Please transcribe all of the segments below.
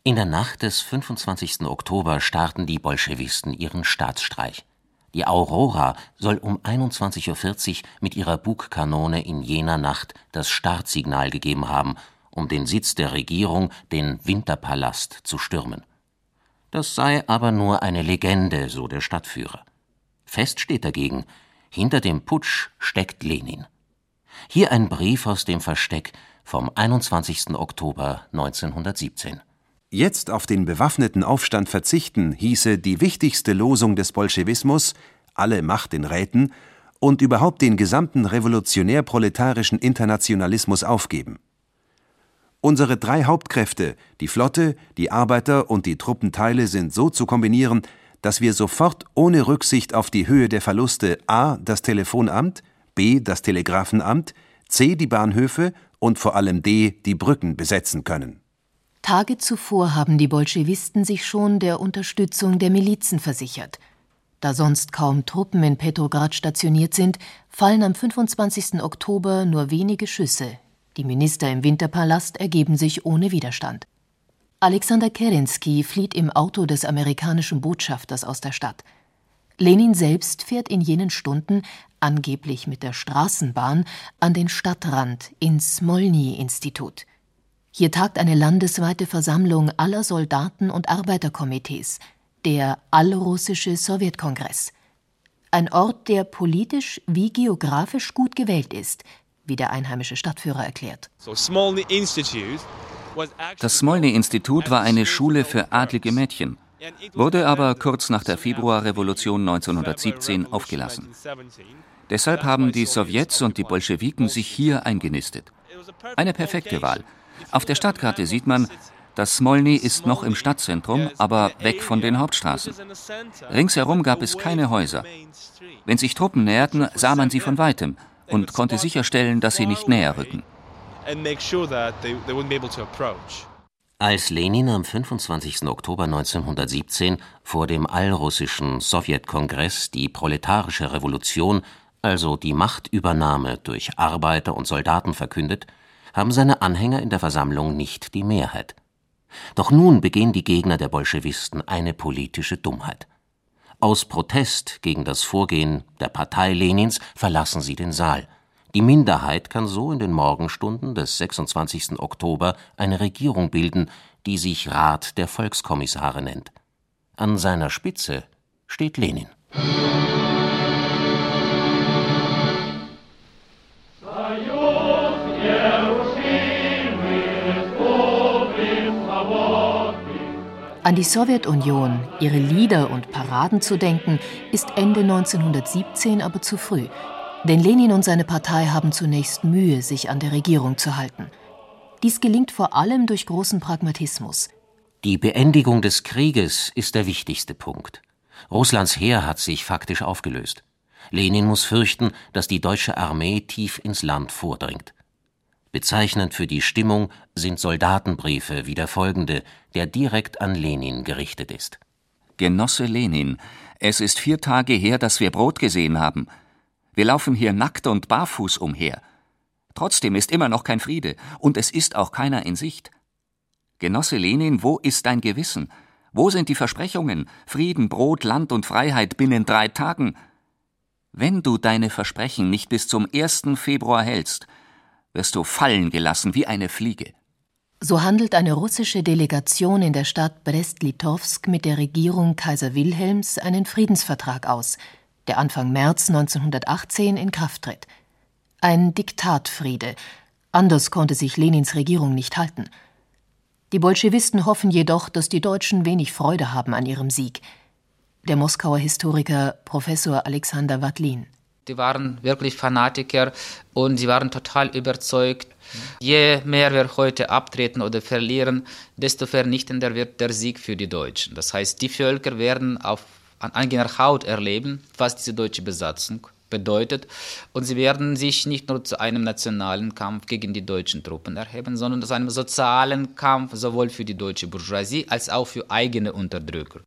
In der Nacht des 25. Oktober starten die Bolschewisten ihren Staatsstreich. Die Aurora soll um 21:40 Uhr mit ihrer Bugkanone in jener Nacht das Startsignal gegeben haben, um den Sitz der Regierung, den Winterpalast, zu stürmen. Das sei aber nur eine Legende, so der Stadtführer. Fest steht dagegen, hinter dem Putsch steckt Lenin. Hier ein Brief aus dem Versteck vom 21. Oktober 1917. Jetzt auf den bewaffneten Aufstand verzichten, hieße die wichtigste Losung des Bolschewismus, alle Macht den Räten, und überhaupt den gesamten revolutionär-proletarischen Internationalismus aufgeben. Unsere 3 Hauptkräfte, die Flotte, die Arbeiter und die Truppenteile, sind so zu kombinieren, dass wir sofort ohne Rücksicht auf die Höhe der Verluste a. das Telefonamt, b. das Telegrafenamt, c. die Bahnhöfe und vor allem d. die Brücken besetzen können. Tage zuvor haben die Bolschewisten sich schon der Unterstützung der Milizen versichert. Da sonst kaum Truppen in Petrograd stationiert sind, fallen am 25. Oktober nur wenige Schüsse. Die Minister im Winterpalast ergeben sich ohne Widerstand. Alexander Kerensky flieht im Auto des amerikanischen Botschafters aus der Stadt. Lenin selbst fährt in jenen Stunden, angeblich mit der Straßenbahn, an den Stadtrand ins Smolny-Institut. Hier tagt eine landesweite Versammlung aller Soldaten- und Arbeiterkomitees, der Allrussische Sowjetkongress. Ein Ort, der politisch wie geografisch gut gewählt ist, wie der einheimische Stadtführer erklärt. Das Smolny-Institut war eine Schule für adlige Mädchen, wurde aber kurz nach der Februarrevolution 1917 aufgelassen. Deshalb haben die Sowjets und die Bolschewiken sich hier eingenistet. Eine perfekte Wahl. Auf der Stadtkarte sieht man, das Smolny ist noch im Stadtzentrum, aber weg von den Hauptstraßen. Ringsherum gab es keine Häuser. Wenn sich Truppen näherten, sah man sie von weitem und konnte sicherstellen, dass sie nicht näher rücken. Als Lenin am 25. Oktober 1917 vor dem Allrussischen Sowjetkongress die proletarische Revolution, also die Machtübernahme durch Arbeiter und Soldaten verkündet, haben seine Anhänger in der Versammlung nicht die Mehrheit. Doch nun begehen die Gegner der Bolschewisten eine politische Dummheit. Aus Protest gegen das Vorgehen der Partei Lenins verlassen sie den Saal. Die Minderheit kann so in den Morgenstunden des 26. Oktober eine Regierung bilden, die sich Rat der Volkskommissare nennt. An seiner Spitze steht Lenin. An die Sowjetunion, ihre Lieder und Paraden zu denken, ist Ende 1917 aber zu früh. Denn Lenin und seine Partei haben zunächst Mühe, sich an der Regierung zu halten. Dies gelingt vor allem durch großen Pragmatismus. Die Beendigung des Krieges ist der wichtigste Punkt. Russlands Heer hat sich faktisch aufgelöst. Lenin muss fürchten, dass die deutsche Armee tief ins Land vordringt. Bezeichnend für die Stimmung sind Soldatenbriefe wie der folgende, der direkt an Lenin gerichtet ist. Genosse Lenin, es ist 4 Tage her, dass wir Brot gesehen haben. Wir laufen hier nackt und barfuß umher. Trotzdem ist immer noch kein Friede und es ist auch keiner in Sicht. Genosse Lenin, wo ist dein Gewissen? Wo sind die Versprechungen? Frieden, Brot, Land und Freiheit binnen 3 Tagen. Wenn du deine Versprechen nicht bis zum 1. Februar hältst, wirst du fallen gelassen wie eine Fliege. So handelt eine russische Delegation in der Stadt Brest-Litovsk mit der Regierung Kaiser Wilhelms einen Friedensvertrag aus, der Anfang März 1918 in Kraft tritt. Ein Diktatfriede. Anders konnte sich Lenins Regierung nicht halten. Die Bolschewisten hoffen jedoch, dass die Deutschen wenig Freude haben an ihrem Sieg. Der Moskauer Historiker Professor Alexander Wadlin. Die waren wirklich Fanatiker und sie waren total überzeugt. Je mehr wir heute abtreten oder verlieren, desto vernichtender wird der Sieg für die Deutschen. Das heißt, die Völker werden an eigener Haut erleben, was diese deutsche Besatzung bedeutet. Und sie werden sich nicht nur zu einem nationalen Kampf gegen die deutschen Truppen erheben, sondern zu einem sozialen Kampf sowohl für die deutsche Bourgeoisie als auch für eigene Unterdrücker.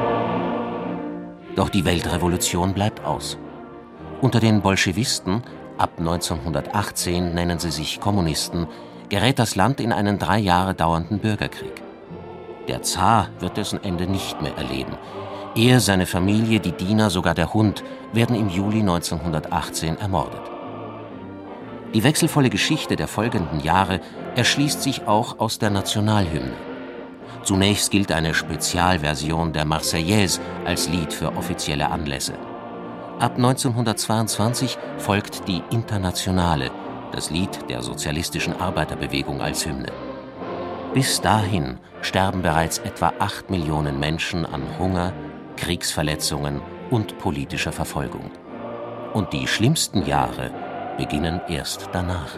Doch die Weltrevolution bleibt aus. Unter den Bolschewisten Ab 1918 nennen sie sich Kommunisten, gerät das Land in einen 3 Jahre dauernden Bürgerkrieg. Der Zar wird dessen Ende nicht mehr erleben. Er, seine Familie, die Diener, sogar der Hund werden im Juli 1918 ermordet. Die wechselvolle Geschichte der folgenden Jahre erschließt sich auch aus der Nationalhymne. Zunächst gilt eine Spezialversion der Marseillaise als Lied für offizielle Anlässe. Ab 1922 folgt die Internationale, das Lied der sozialistischen Arbeiterbewegung als Hymne. Bis dahin sterben bereits etwa 8 Millionen Menschen an Hunger, Kriegsverletzungen und politischer Verfolgung. Und die schlimmsten Jahre beginnen erst danach.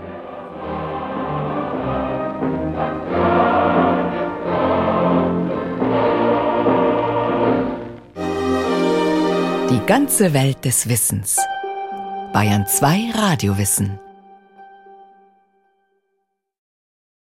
Die ganze Welt des Wissens. Bayern 2 Radiowissen.